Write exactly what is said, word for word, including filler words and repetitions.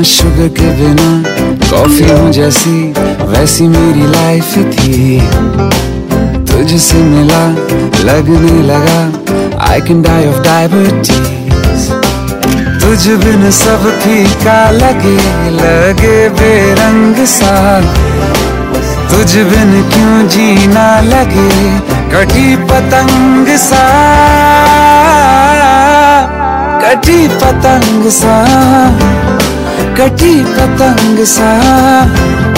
Sugar के बिना coffee हूँ जैसी वैसी मेरी लाइफ थी। तुझसे मिला लगने लगा I can die of diabetes। तुझ बिन सब फीका लगे लगे बेरंग सा। तुझ बिन क्यों जीना लगे कटी पतंग सा, कटी पतंग सा, कटी पतंग सा।